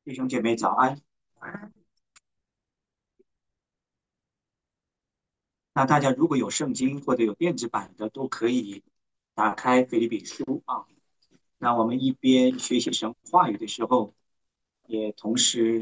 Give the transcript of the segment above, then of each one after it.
弟兄姐妹早安。那大家如果有圣经或者有电子版的，都可以打开腓立比书啊。那我们一边学习神话语的时候，也同时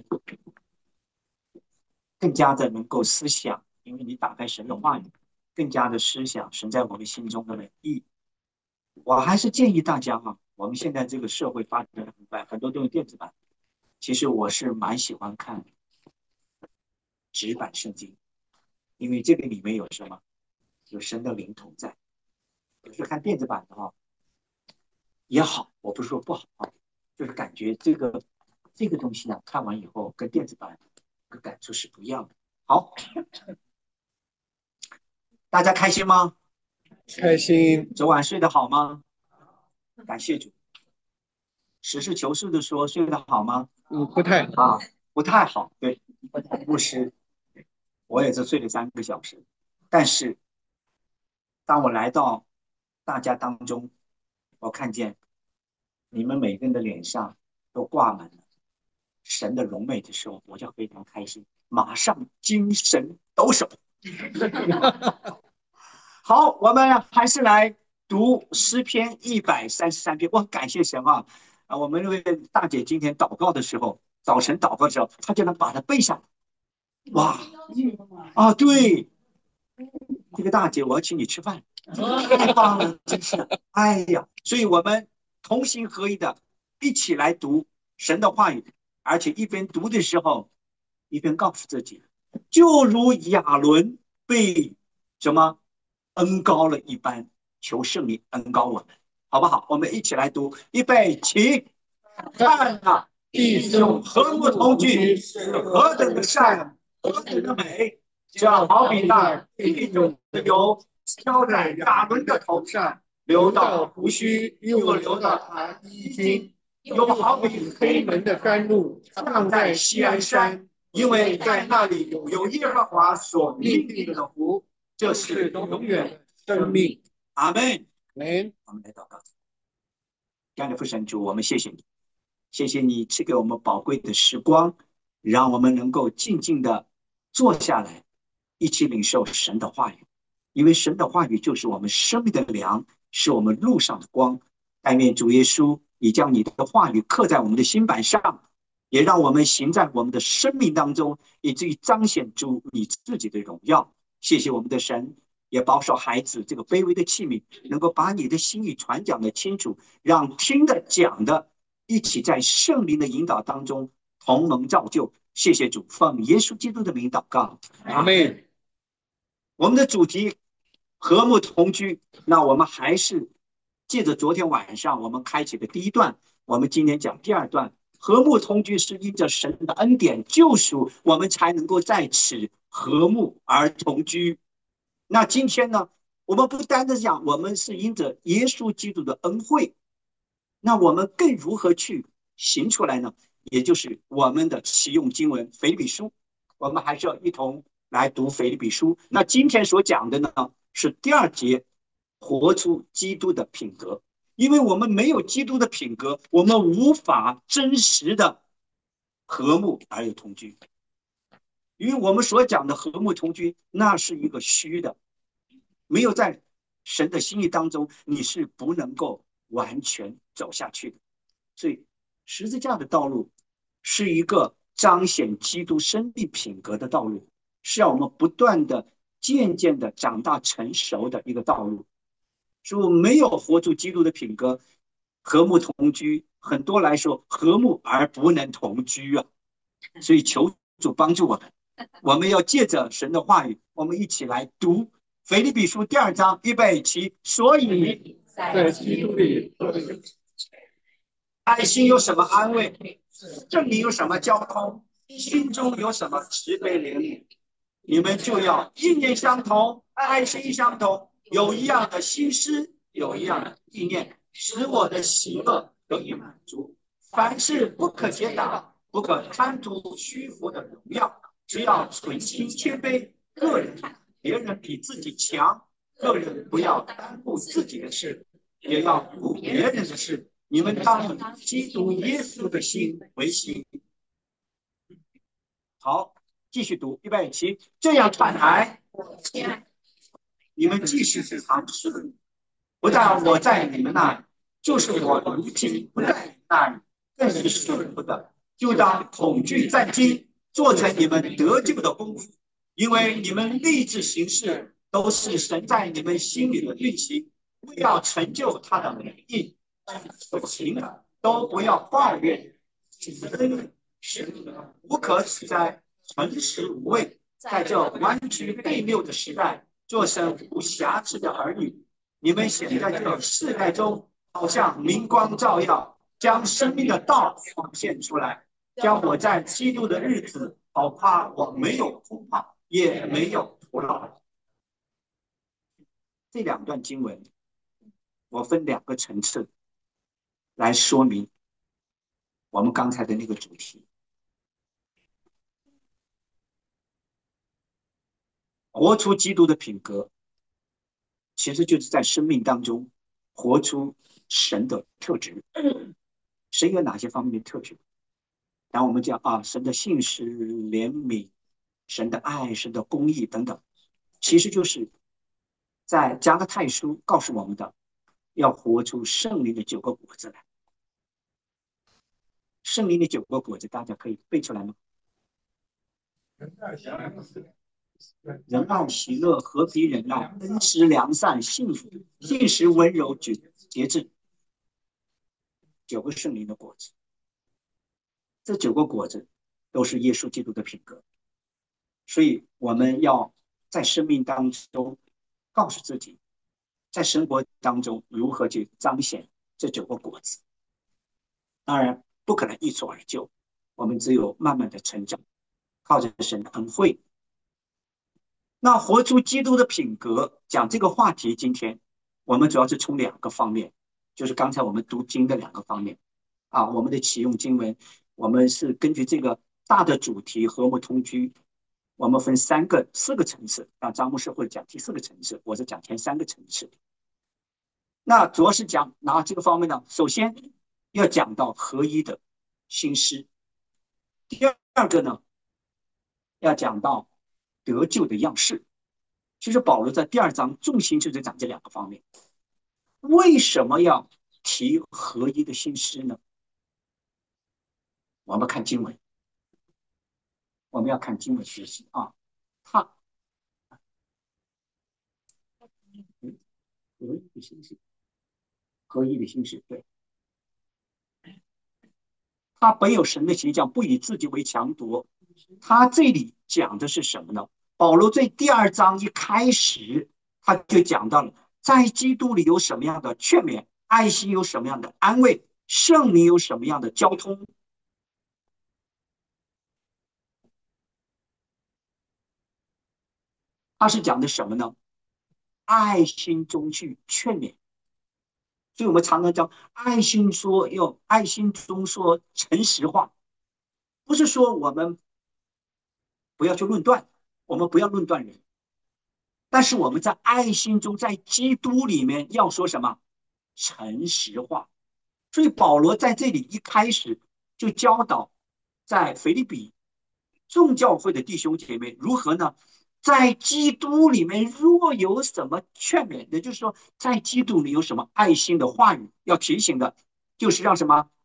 更加的能够思想，因为你打开神的话语，更加的思想神在我们心中的美意。我还是建议大家哈，我们现在这个社会发展的很快，很多都用电子版。其实我是蛮喜欢看纸版圣经，因为这个里面有什么？有神的灵同在。有时看电子版的话也好，我不是说不好啊，就是感觉这个东西呢，看完以后跟电子版的感受是不一样的。好，大家开心吗？ 开心。 昨晚睡得好吗？感谢主。实事求是的说，睡得好吗？ 不太啊，不太好。对，牧师，我也是睡了3个小时，但是当我来到大家当中，我看见你们每个人的脸上都挂满了神的荣美的时候，我就非常开心，马上精神抖擞。好，我们还是来读诗篇133篇。我很感谢神啊！我们那位大姐今天祷告的时候，早晨祷告的时候，她就能把它背上。哇！啊，对，这个大姐，我要请你吃饭，太棒了，真是！哎呀，所以我们同心合一的，一起来读神的话语，而且一边读的时候，一边告诉自己，就如亚伦被什么恩高了一般，求圣灵恩高我们，好不好？我们一起来读，预备起，看啊，弟兄和睦同居是何等的善，何等的美！这好比那一种的油浇在亚伦的头上，流到胡须，又流到他衣襟，又好比黑门的甘露放在锡安山，因为在那里有耶和华所命定的福，这是永远的生命。阿门。我们来祷告。亲爱的父神主，我们谢谢你，谢谢你赐给我们宝贵的时光，让我们能够静静的坐下来，一起领受神的话语。因为神的话语就是我们生命的粮，是我们路上的光。但愿主耶稣，你将你的话语刻在我们的心板上，也让我们行在我们的生命当中，以至于彰显出你自己的荣耀。谢谢我们的神，也保守孩子这个卑微的器皿，能够把你的心意传讲的清楚，让听的讲的一起在圣灵的引导当中同盟造就。谢谢主，奉耶稣基督的名祷告， 阿妹。 我们的主题和睦同居，那我们还是借着昨天晚上我们开启的第一段，我们今天讲第二段。和睦同居是因着神的恩典救赎，我们才能够在此和睦而同居。那今天呢，我们不单单讲我们是因着耶稣基督的恩惠，那我们更如何去行出来呢？也就是我们的启用经文腓立比书，我们还是要一同来读腓立比书。那今天所讲的呢，是第二节，活出基督的品格。因为我们没有基督的品格，我们无法真实的和睦而有同居。因为我们所讲的和睦同居，那是一个虚的，没有在神的心意当中，你是不能够完全走下去的。所以，十字架的道路是一个彰显基督生命品格的道路，是让我们不断的、渐渐的长大成熟的一个道路。所以，我们没有活出基督的品格，和睦同居，很多来说和睦而不能同居啊。所以，求主帮助我们，我们要借着神的话语，我们一起来读腓立比书第二章，预备起。所以， 在基督里， 爱心有什么安慰？圣灵有什么交通？心中有什么慈悲怜悯？你们就要意念相同，爱心相同，有一样的心思，有一样的意念，使我的喜乐得以满足。凡事不可结党，不可贪图虚浮的荣耀，只要存心谦卑，个人别人比自己强，个人不要单顾自己的事，也要顾别人的事。你们当以基督耶稣的心为心， 好，继续读，预备起。这样看来，你们即使是常事，不但我在你们那里，就是我如今不在你们那里，更是顺服的，就当恐惧战惊，做成你们得救的功夫，因为你们立志行事，都是神在你们心里的运行，为要成就他的美意。所行的都不要抱怨，是无可指摘，诚实无畏，在这弯曲悖谬的时代，做成无瑕疵的儿女。你们显在这世代中，好像明光照耀，将生命的道呈现出来，将我在基督的日子，好夸我没有空旷，也没有徒劳。这两段经文，我分两个层次来说明我们刚才的那个主题。活出基督的品格，其实就是在生命当中活出神的特质。神有哪些方面的特质？然后我们讲啊，神的信实、怜悯、神的爱、神的公义等等，其实就是在加拉太书告诉我们的，要活出圣灵的9个果子来。圣灵的9个果子，大家可以背出来吗？仁爱、喜乐、和平、忍耐、恩慈、良善、幸福、信实、温柔、节制，9个圣灵的果子。这9个果子都是耶稣基督的品格，所以我们要在生命当中告诉自己，在生活当中如何去彰显这9个果子。当然不可能一蹴而就，我们只有慢慢的成长，靠着神的恩惠。那活出基督的品格，讲这个话题，今天我们主要是从2个方面，就是刚才我们读经的2个方面啊。我们的启用经文，我们是根据这个大的主题和睦同居，我们分4个层次。那张牧师会讲第4个层次，我是讲前3个层次。那主要是讲哪这个方面呢？首先要讲到合一的心思，第二个呢，要讲到得救的样式。其实保罗在第2章重心就是讲这2个方面。为什么要提合一的心思呢？我们看经文，我们要看经文学习啊。他合一的心思，合一的心思，对。他本有神的形象，不以自己为强夺。他这里讲的是什么呢？保罗在第2章一开始，他就讲到了在基督里有什么样的劝勉，爱心有什么样的安慰，圣灵有什么样的交通。他是讲的什么呢？爱心中去劝勉。所以我们常常讲爱心说，要爱心中说诚实话，不是说我们不要去论断，我们不要论断人，但是我们在爱心中，在基督里面要说什么？诚实话。所以保罗在这里一开始就教导在腓立比众教会的弟兄姐妹如何呢？在基督里面若有什么劝勉，也就是说在基督里有什么爱心的话语要提醒的，就是让什么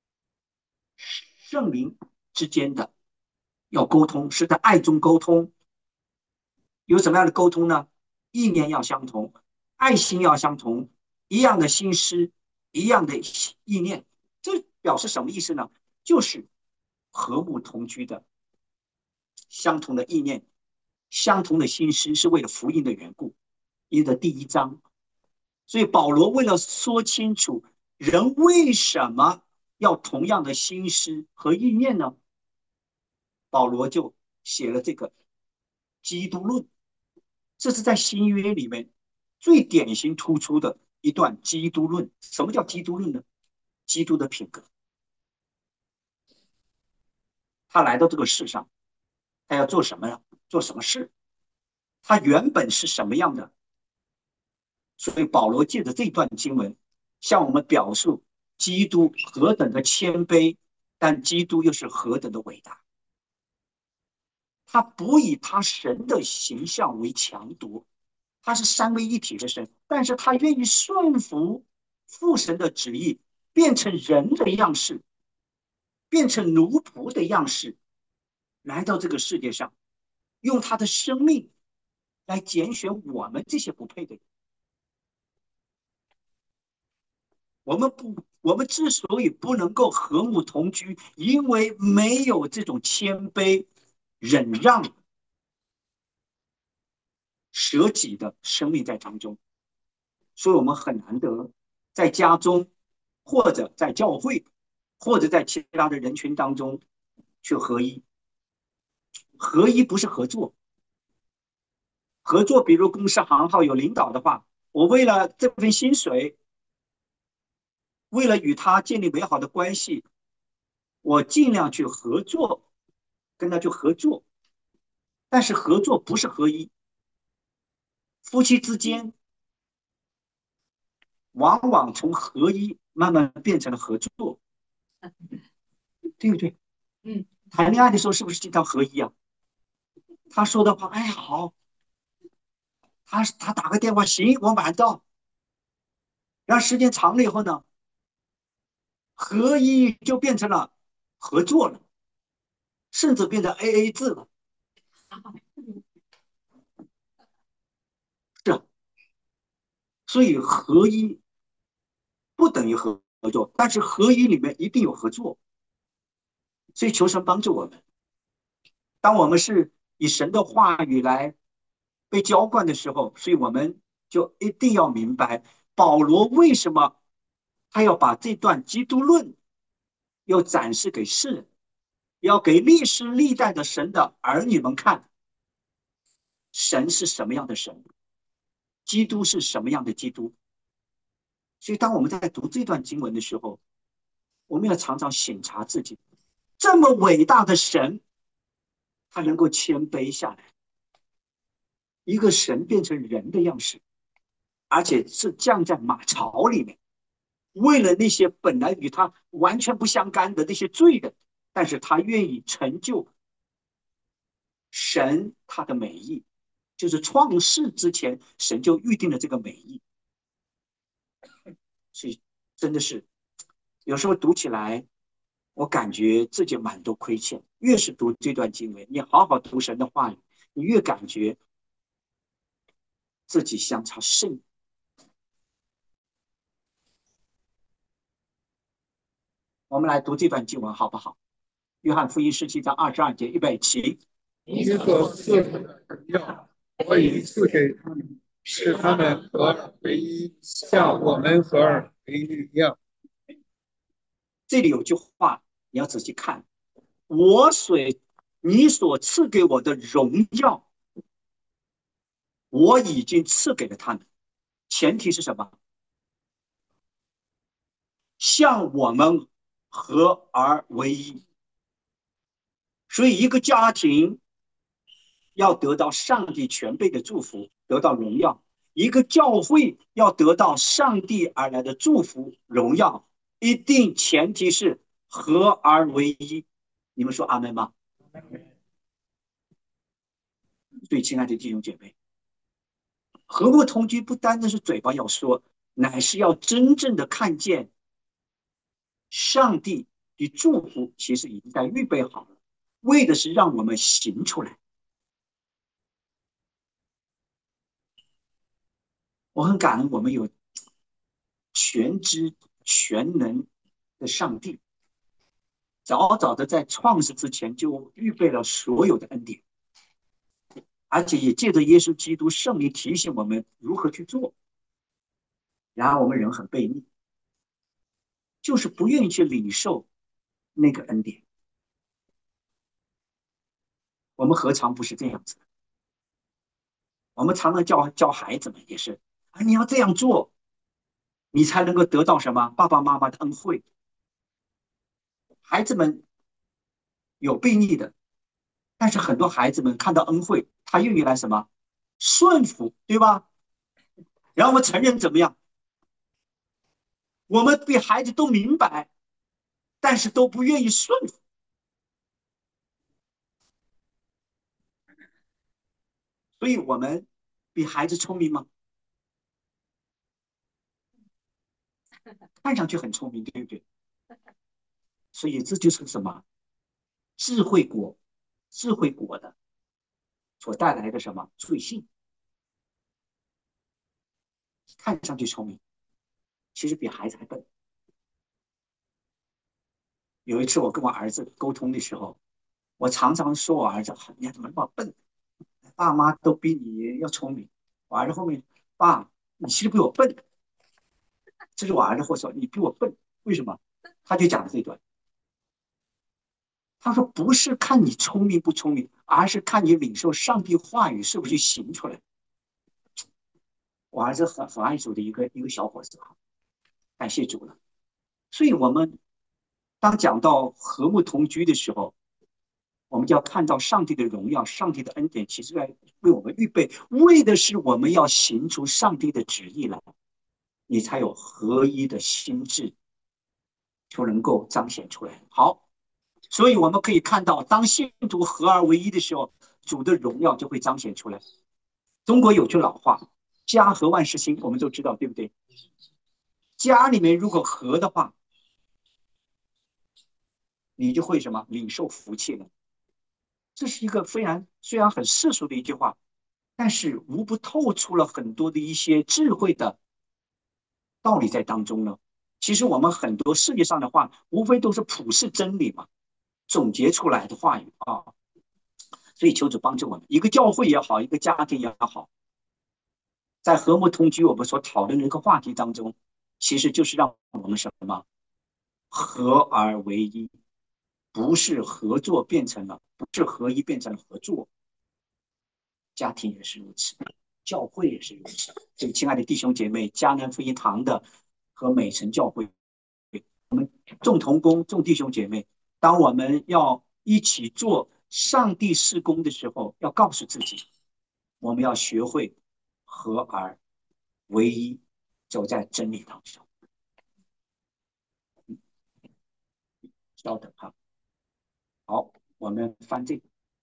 圣灵之间的要沟通，是在爱中沟通。有什么样的沟通呢？意念要相同，爱心要相同，一样的心思，一样的意念。这表示什么意思呢？就是和睦同居的，相同的意念，相同的心思，是为了福音的缘故。因的第1章，所以保罗为了说清楚人为什么要同样的心思和意念呢，保罗就写了这个基督论。这是在新约里面最典型突出的一段基督论。什么叫基督论呢？基督的品格。他来到这个世上，他要做什么呀？做什么事？他原本是什么样的？所以保罗借着这段经文向我们表述基督何等的谦卑，但基督又是何等的伟大。 他不以他神的形象为强夺，他是三位一体的神，但是他愿意顺服父神的旨意，变成人的样式，变成奴仆的样式，来到这个世界上，用他的生命来拣选我们这些不配的人。我们之所以不能够和睦同居，因为没有这种谦卑、忍让、舍己的生命在当中，所以我们很难得在家中，或者在教会，或者在其他的人群当中去合一。合一不是合作，合作比如公司行号有领导的话，我为了这份薪水，为了与他建立美好的关系，我尽量去合作，跟他去合作。但是合作不是合一，夫妻之间往往从合一慢慢变成了合作，对不对？谈恋爱的时候是不是经常合一啊？他说的话，哎好，他打个电话，行，我晚到。然后时间长了以后呢，合一就变成了合作了，甚至变成 AA 制了。是啊，所以合一不等于合作，但是合一里面一定有合作。所以求神帮助我们，当我们是以神的话语来被浇灌的时候，所以我们就一定要明白保罗为什么他要把这段基督论要展示给世人，要给历史历代的神的儿女们看，神是什么样的神，基督是什么样的基督。所以当我们在读这段经文的时候，我们要常常省察自己，这么伟大的神，他能够谦卑下来，一个神变成人的样式，而且是降在马槽里面，为了那些本来与他完全不相干的那些罪人，但是他愿意成就神他的美意，就是创世之前神就预定了这个美意。所以真的是有时候读起来，我感觉自己蛮多亏欠。越是读这段经文，你好好读神的话语，你越感觉自己相差甚远。我们来读这段经文好不好？约翰福音17章22节，预备起。 你所赐的荣耀，我已赐给他们，使他们合而为一，像我们合而为一样。 这里有句话你要仔细看，你所赐给我的荣耀，我已经赐给了他们。前提是什么？像我们合而为一。所以一个家庭要得到上帝全备的祝福，得到荣耀；一个教会要得到上帝而来的祝福、荣耀，一定前提是合而为一。你们说阿门吗？所以，亲爱的弟兄姐妹，和睦同居不单单是嘴巴要说，乃是要真正的看见上帝的祝福，其实已经在预备好了，为的是让我们行出来。我很感恩我们有全知全能的上帝，早早的在创世之前就预备了所有的恩典，而且也借着耶稣基督圣灵提醒我们如何去做。然而我们人很悖逆，就是不愿意去领受那个恩典。我们何尝不是这样子？我们常常教孩子们也是啊，你要这样做，你才能够得到什么爸爸妈妈的恩惠。孩子们有悖逆的，但是很多孩子们看到恩惠，他愿意来什么顺服，对吧？然后我们成人怎么样？我们比孩子都明白，但是都不愿意顺服。 所以我们比孩子聪明吗？看上去很聪明，对不对？所以这就是什么智慧果，智慧果的所带来的什么罪性？看上去聪明，其实比孩子还笨。有一次我跟我儿子沟通的时候，我常常说我儿子：“你怎么那么笨？爸妈都比你要聪明。”我儿子后面：“爸，你其实比我笨。”这是我儿子会说：“你比我笨，为什么？”他就讲了这一段。他说：“不是看你聪明不聪明，而是看你领受上帝话语是不是行出来。”我儿子很爱主的一个小伙子，感谢主了。所以，我们当讲到和睦同居的时候，我们就要看到上帝的荣耀，上帝的恩典，其实在为我们预备，为的是我们要行出上帝的旨意来，你才有合一的心智，就能够彰显出来。好，所以我们可以看到，当信徒合而为一的时候，主的荣耀就会彰显出来。中国有句老话：“家和万事兴”，我们都知道，对不对？家里面如果和的话，你就会什么领受福气了。这是一个虽然很世俗的一句话，但是无不透出了很多的一些智慧的道理在当中呢。其实我们很多世界上的话，无非都是普世真理嘛，总结出来的话语啊。所以求主帮助我们，一个教会也好，一个家庭也好，在和睦同居我们所讨论的一个话题当中，其实就是让我们什么合而为一，不是合作变成了，不是合一变成了合作。家庭也是如此，教会也是如此。所以，亲爱的弟兄姐妹，迦南福音堂的和美城教会，我们众同工、众弟兄姐妹，当我们要一起做上帝事工的时候，要告诉自己，我们要学会合而为一，走在真理当中。稍等哈，好，我们翻这个。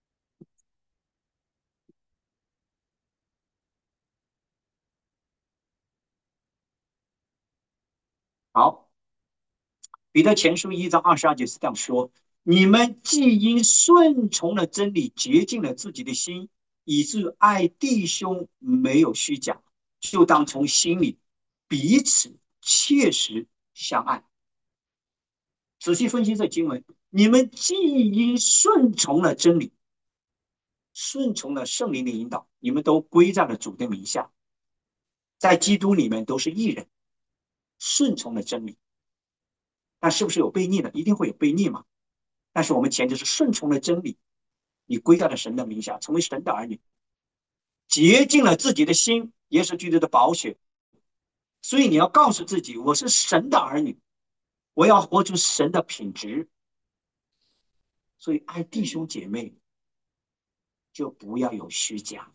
好，彼得前书1章22节是这样说：你们既因顺从了真理，洁净了自己的心，以致爱弟兄没有虚假，就当从心里彼此切实相爱。仔细分析这经文，你们既因顺从了真理，顺从了圣灵的引导，你们都归在了主的名下，在基督里面都是义人，顺从了真理。那是不是有悖逆呢？一定会有悖逆嘛。但是我们前提是顺从了真理，你归在了神的名下，成为神的儿女，洁净了自己的心，耶稣基督的宝血。所以你要告诉自己，我是神的儿女，我要活出神的品质。所以爱弟兄姐妹就不要有虚假，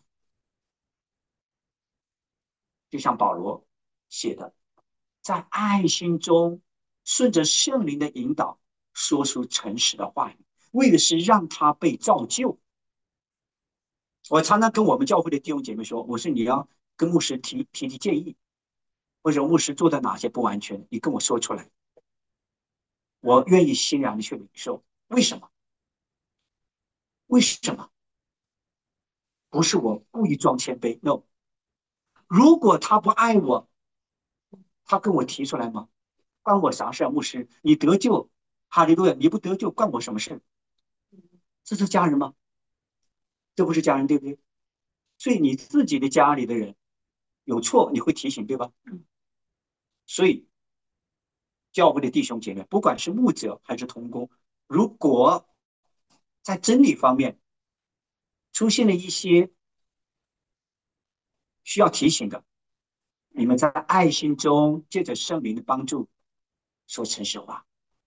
就像保罗写的，在爱心中顺着圣灵的引导，说出诚实的话语，为的是让他被造就。我常常跟我们教会的弟兄姐妹说，我说你要跟牧师提建议，或者牧师做的哪些不完全，你跟我说出来，我愿意欣然的去领受。为什么？为什么？不是我故意装谦卑 ，no。如果他不爱我，他跟我提出来吗？关我啥事啊？牧师，你得救，哈利路亚，你不得救，关我什么事？这是家人吗？这不是家人，对不对？所以你自己的家里的人有错，你会提醒，对吧？所以教会的弟兄姐妹，不管是牧者还是同工，如果在真理方面出现了一些需要提醒的，你们在爱心中借着圣灵的帮助说诚实话。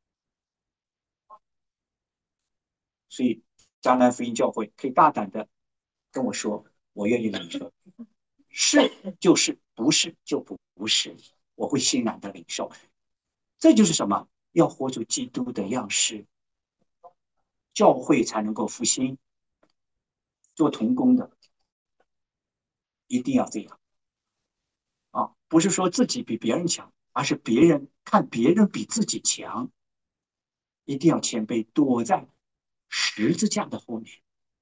所以迦南福音教会可以大胆的跟我说，我愿意领受，是就是，不是就不是，我会欣然的领受。这就是什么？要活出基督的样式，教会才能够复兴。做童工的， 一定要这样啊！不是说自己比别人强，而是看别人比自己强，一定要谦卑，躲在十字架的后面。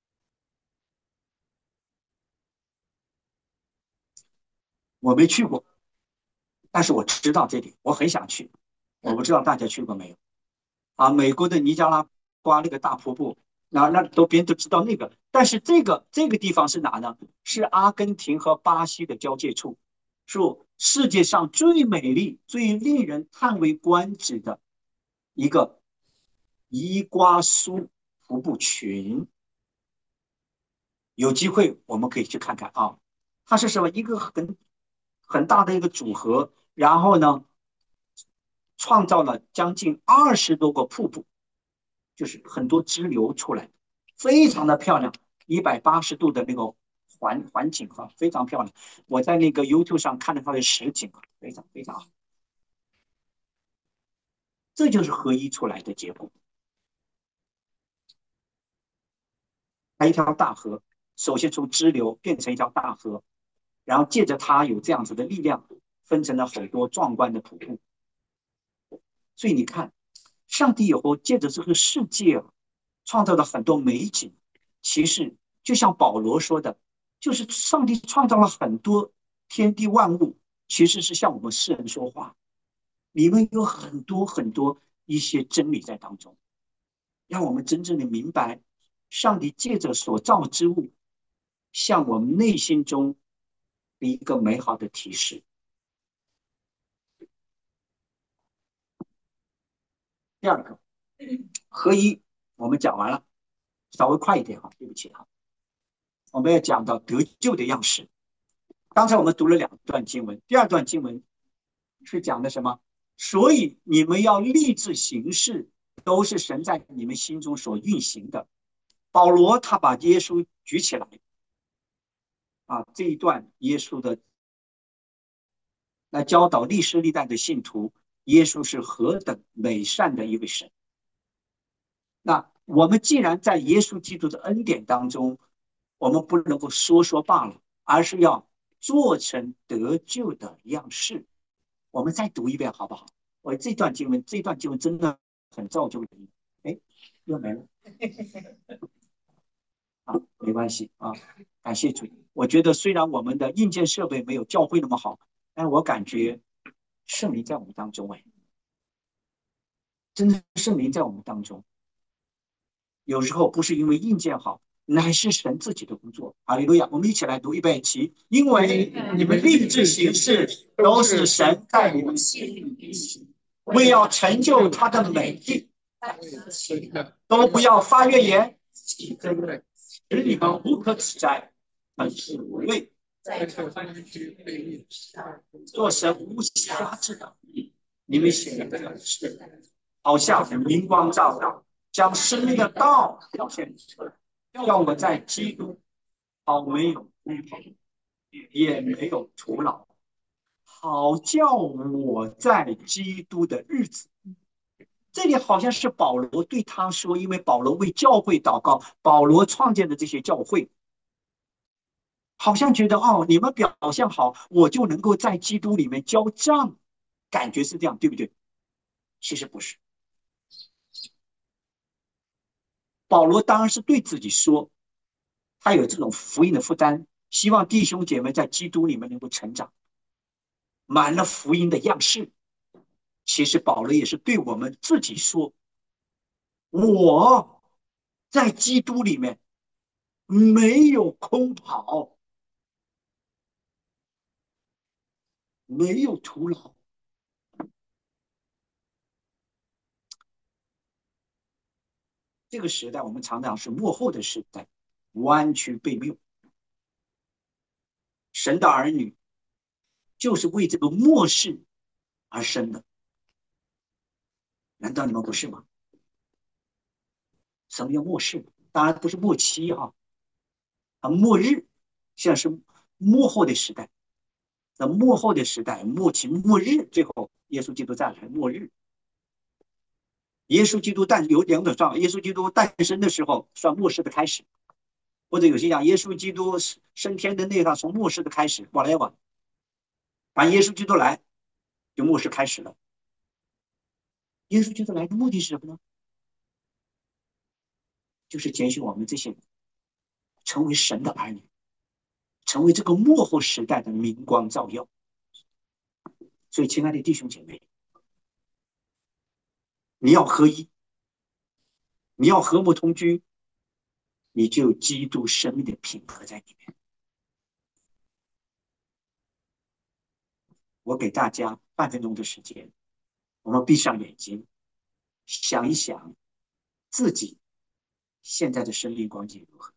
我没去过，但是我知道这里，我很想去。我不知道大家去过没有啊？美国的尼加拉瓜那个大瀑布，那都别人都知道那个，但是这个地方是哪呢？是阿根廷和巴西的交界处，是世界上最美丽、最令人叹为观止的一个伊瓜苏瀑布群。有机会我们可以去看看啊。它是什么？一个很大的一个组合，然后呢，创造了将近20多个瀑布，就是很多支流出来，非常的漂亮，180度的那个环景哈，非常漂亮。我在那个 YouTube 上看了它的实景，非常非常好。这就是合一出来的结果。它一条大河，首先从支流变成一条大河，然后借着它有这样子的力量，分成了很多壮观的瀑布。所以你看，上帝以后借着这个世界啊，创造了很多美景。其实就像保罗说的，就是上帝创造了很多天地万物，其实是向我们世人说话。里面有很多很多一些真理在当中，让我们真正的明白，上帝借着所造之物，向我们内心中的一个美好的提示。第二个，合一，我们讲完了，稍微快一点哈，对不起哈。我们要讲到得救的样式。刚才我们读了2段经文，第2段经文是讲的什么？所以你们要立志行事，都是神在你们心中所运行的。保罗他把耶稣举起来啊，这一段耶稣的来教导历世历代的信徒，耶稣是何等美善的一位神。那我们既然在耶稣基督的恩典当中，我们不能够说罢了，而是要做成得救的样式。我们再读一遍好不好？我这段经文真的很造就人。哎，又没了啊，没关系啊，感谢主。我觉得虽然我们的硬件设备没有教会那么好，但我感觉圣灵在我们当中，哎，真的圣灵在我们当中。有时候不是因为硬件好，乃是神自己的工作。哈利路亚！我们一起来读预备起，因为你们立志行事，都是神在你们心里为要成就他的美意，都不要发怨言，使你们无可指摘，本是无畏，做神无瑕制的。你们显的是，好像明光照耀，将生命的道表现出来，叫我在基督好没有枯黄，也没有徒劳，好叫我在基督的日子。这里好像是保罗对他说，因为保罗为教会祷告，保罗创建的这些教会，好像觉得哦，你们表现好，我就能够在基督里面交账，感觉是这样，对不对？其实不是。保罗当然是对自己说，他有这种福音的负担，希望弟兄姐妹在基督里面能够成长，满了福音的样式。其实保罗也是对我们自己说，我在基督里面没有空跑，没有徒劳。这个时代我们常常是幕后的时代，弯曲背谬。神的儿女就是为这个末世而生的，难道你们不是吗？什么叫末世？当然不是末期末日，现在是末后的时代。那末后的时代，末期、末日，最后耶稣基督再来，末日。耶稣基督有2种说法，耶稣基督诞生的时候算末世的开始， 或者有些讲耶稣基督升天的那个从末世的开始，whatever，反正耶稣基督来，就末世开始了。耶稣基督来的目的是什么呢？就是拣选我们这些人成为神的儿女，成为这个末后时代的明光照耀。所以，亲爱的弟兄姐妹，你要合一，你要和睦同居，你就有基督生命的品格在里面。我给大家半分钟的时间，我们闭上眼睛，想一想自己现在的生命光景如何。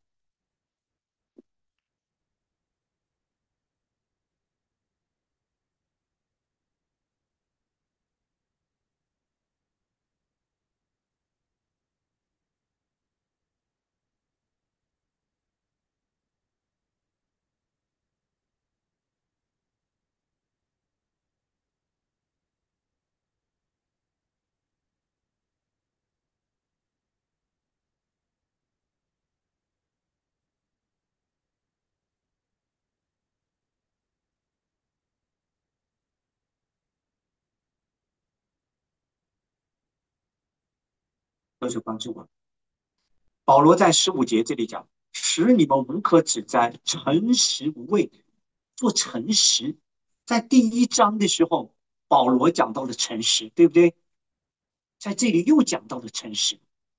都是帮助我。保罗在15节这里讲，使你们无可指摘，诚实无畏，做诚实。在第1章的时候，保罗讲到了诚实，对不对？在这里又讲到了诚实。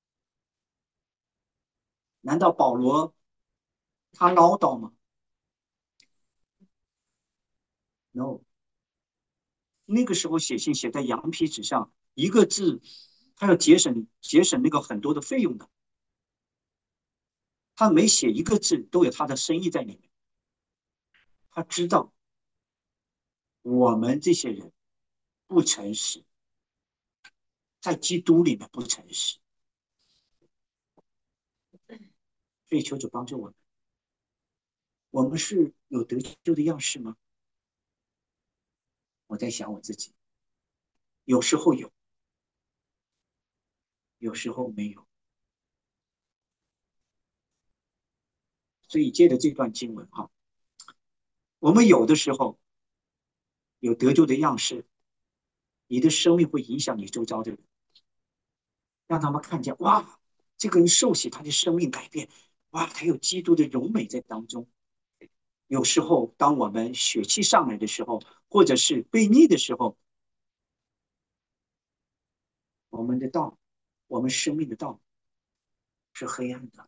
难道保罗他唠叨吗？No，那个时候写信写在羊皮纸上，一个字，他要节省那个很多的费用的。他每写一个字都有他的深意在里面。他知道我们这些人不诚实，在基督里面不诚实，所以求主帮助我们。我们是有得救的样式吗？我在想我自己，有时候有，有时候没有。所以借着这段经文哈，我们有的时候有得救的样式，你的生命会影响你周遭的人，让他们看见哇，这个人受洗，他的生命改变，哇，他有基督的荣美在当中。有时候，当我们血气上来的时候，或者是被逆的时候，我们的道，我们生命的道是黑暗的。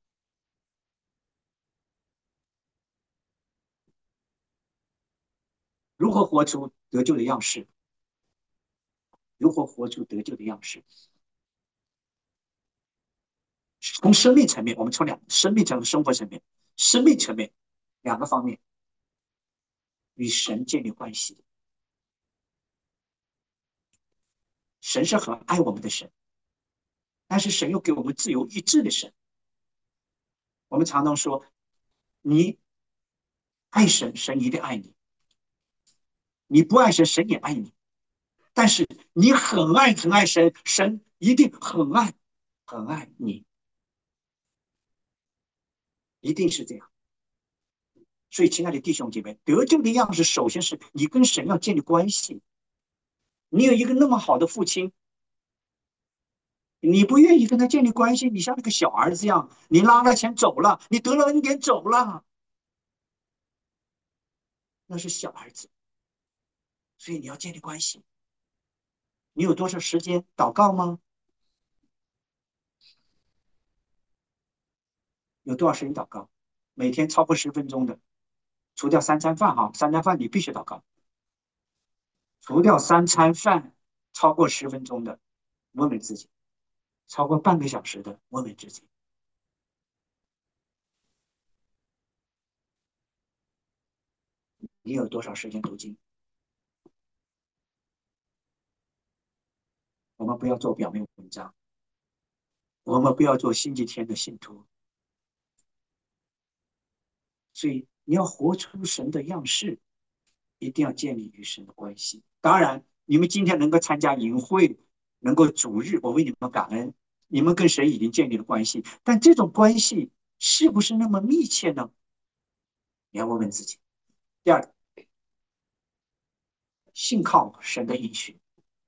如何活出得救的样式？如何活出得救的样式？从生命层面，我们从生命层和生活层面，生命层面两个方面，与神建立关系。神是很爱我们的神，但是神又给我们自由意志的神。我们常常说，你爱神，神一定爱你；你不爱神，神也爱你。但是你很爱很爱神，神一定很爱很爱你，一定是这样。所以，亲爱的弟兄姐妹，得救的样式，首先是你跟神要建立关系。你有一个那么好的父亲，你不愿意跟他建立关系，你像那个小儿子一样，你拉了钱走了，你得了恩典走了，那是小儿子。所以你要建立关系。你有多少时间祷告吗？有多少时间祷告？每天超过10分钟的，除掉三餐饭哈，三餐饭你必须祷告。除掉三餐饭超过10分钟的，问问自己；超过半个小时的，问问自己。你有多少时间读经？我们不要做表面文章，我们不要做星期天的信徒。所以你要活出神的样式，一定要建立与神的关系。当然，你们今天能够参加营会，能够主日，我为你们感恩。你们跟神已经建立了关系，但这种关系是不是那么密切呢？你要问问自己。第二个，信靠神的应许，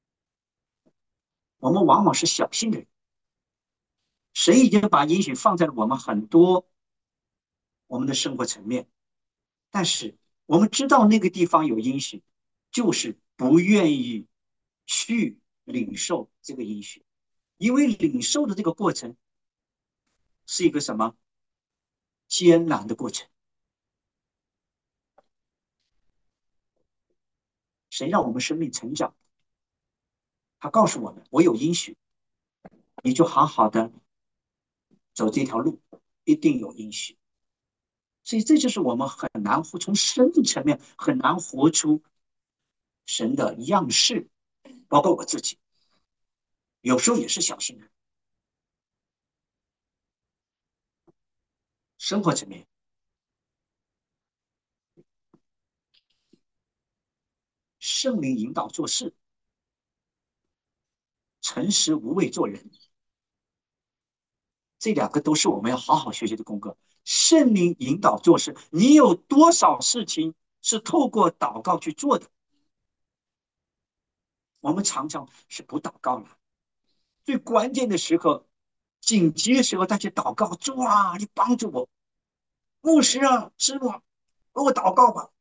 我们往往是小信的人，神已经把应许放在了我们很多我们的生活层面，但是我们知道那个地方有应许，就是不愿意去领受这个应许，因为领受的这个过程是一个什么艰难的过程。神让我们生命成长，他告诉我们，我有应许，你就好好的走这条路，一定有应许。所以这就是我们很难从生命层面很难活出神的样式，包括我自己，有时候也是小心的。生活层面，圣灵引导做事，诚实无畏做人，这两个都是我们要好好学习的功课。圣灵引导做事，你有多少事情是透过祷告去做的？我们常常是不祷告了，最关键的时刻、紧急的时候，再去祷告，主啊，你帮助我，牧师啊，师傅，给我祷告吧。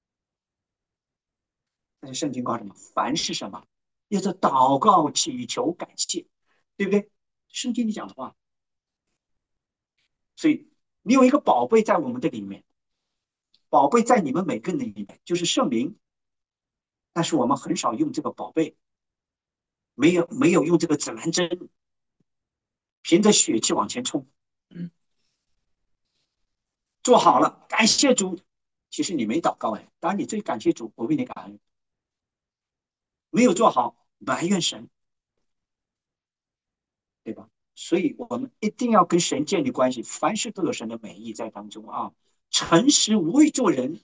但是圣经告诉我们，凡是什么，要做祷告、祈求、感谢，对不对？圣经里讲的话，所以你有一个宝贝在我们的里面，宝贝在你们每个人的里面，就是圣灵。但是我们很少用这个宝贝，没有用这个指南针，凭着血气往前冲。做好了，感谢主。其实你没祷告哎，当然你最感谢主，我为你感恩。没有做好，埋怨神，对吧？所以我们一定要跟神建立关系，凡事都有神的美意在当中啊。诚实无畏做人，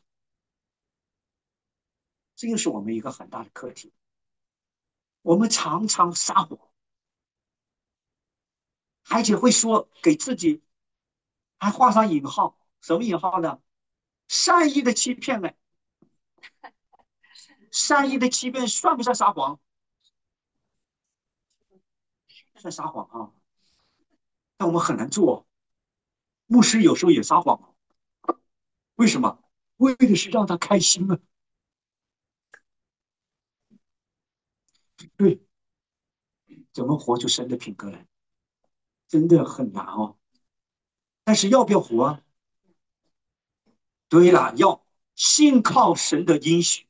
这又是我们一个很大的课题。我们常常撒谎，而且会说给自己还画上引号，什么引号呢？善意的欺骗呢？善意的欺骗算不算撒谎？算撒谎啊，但我们很难做。牧师有时候也撒谎，为什么？为的是让他开心啊。对，怎么活出神的品格来，真的很难哦。但是要不要活啊？对了，要信靠神的应许，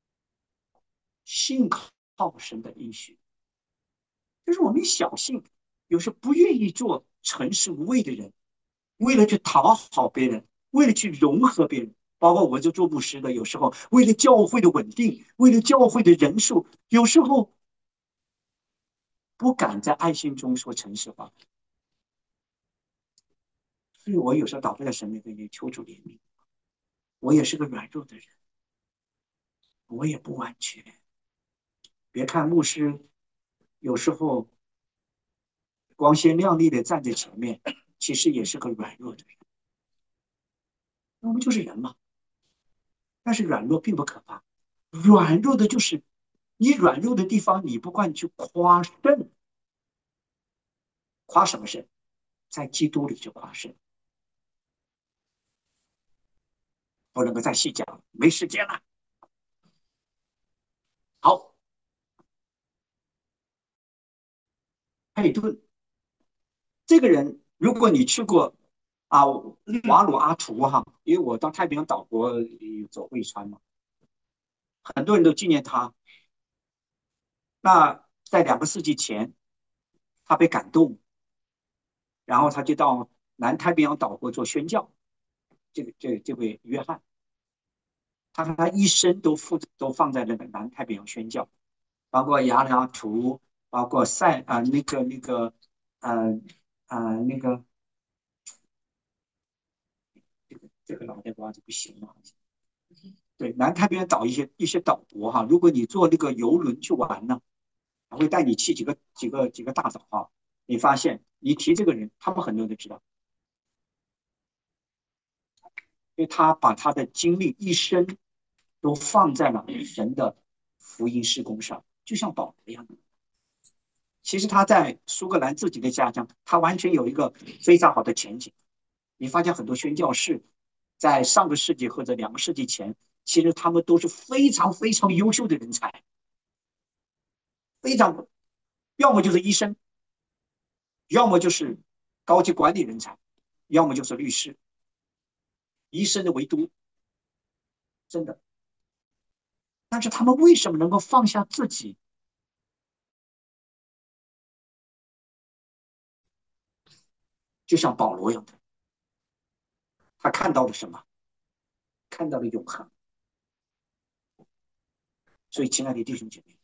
信靠神的应许。就是我们小信，有时不愿意做诚实无畏的人，为了去讨好别人，为了去融合别人，包括我就做牧师的，有时候为了教会的稳定，为了教会的人数，有时候不敢在爱心中说诚实话。所以我有时候祷告在神面前也求主怜悯，我也是个软弱的人，我也不完全。别看牧师有时候光鲜亮丽的站在前面，其实也是个软弱的人。我们就是人嘛，但是软弱并不可怕，软弱的就是你软弱的地方，你不惯去夸胜，夸什么胜？在基督里就夸胜，不能够再细讲，没时间了。好，佩顿这个人，如果你去过啊瓦鲁阿图哈，因为我到太平洋岛国走过一川嘛，很多人都纪念他。那在2个世纪前，他被感动，然后他就到南太平洋岛国做宣教。这位约翰，他一生都放在那个南太平洋宣教，包括雅利亚图，包括呃那个这个老呆瓜就不行了。对，南太平洋岛一些岛国哈，如果你坐那个游轮去玩呢，他会带你去几个大岛哈。你发现你提这个人，他们很多人都知道。 因为他把他的精力一生都放在了神的福音事工上，就像保罗一样。其实他在苏格兰自己的家乡，他完全有一个非常好的前景。你发现很多宣教士在上个世纪或者2个世纪前，其实他们都是非常非常优秀的人才，非常要么就是医生，要么就是高级管理人才，要么就是律师。医生的唯独真的，但是他们为什么能够放下自己，就像保罗一样的，他看到了什么？看到了永恒。所以，亲爱的弟兄姐妹，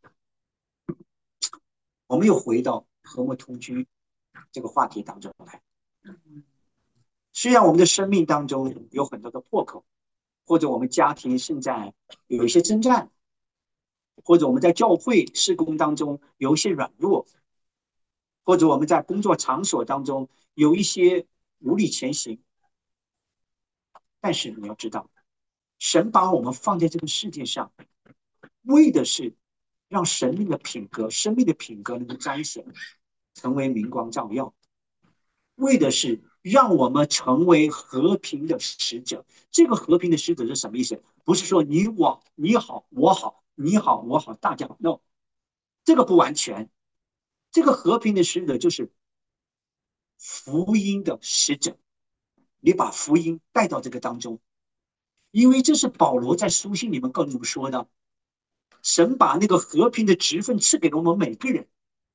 我们又回到和睦同居这个话题当中来。虽然我们的生命当中有很多的破口，或者我们家庭现在有一些征战，或者我们在教会事工当中有一些软弱，或者我们在工作场所当中有一些无力前行，但是你要知道，神把我们放在这个世界上，为的是让神命的品格、生命的品格能够彰显，成为明光照耀。为的是让我们成为和平的使者。这个和平的使者是什么意思？不是说你好我好，你好我好大家好 ，no，这个不完全。这个和平的使者就是福音的使者，你把福音带到这个当中，因为这是保罗在书信里面跟我们说的，神把那个和平的职分赐给了我们每个人，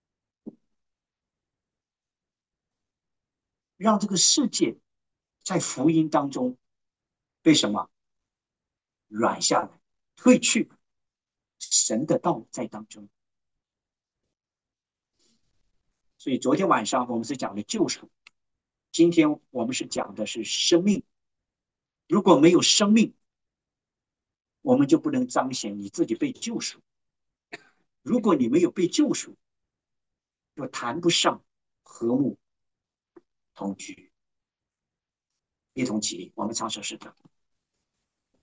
让这个世界在福音当中被什么软下来、退去，神的道在当中。所以昨天晚上我们是讲的救赎，今天我们是讲的是生命。如果没有生命，我们就不能彰显你自己被救赎。如果你没有被救赎，就谈不上和睦同居。一同起立，我们唱首诗歌。